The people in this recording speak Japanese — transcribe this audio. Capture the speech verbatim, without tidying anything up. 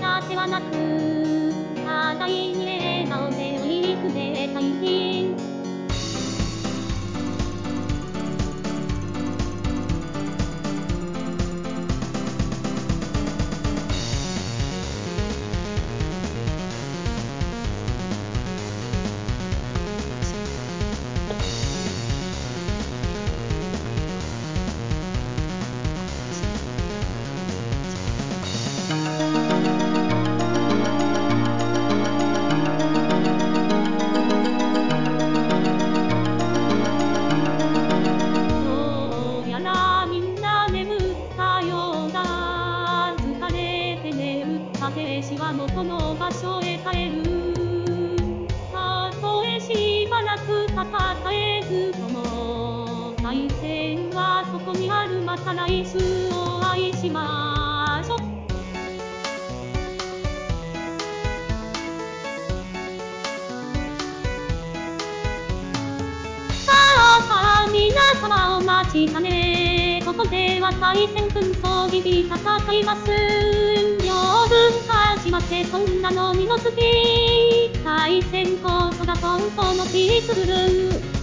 な手はなく、ただいに笑顔でおいくで大変。私は元の場所へ帰る。たとえしばらく戦えずとも、対戦はそこにある。また来週お会いしましょう。さあさあ皆様お待ちかね。ここでは対戦紛争日々戦います。両軍始まってそんなの二の次。対戦こそが本当のピースフル。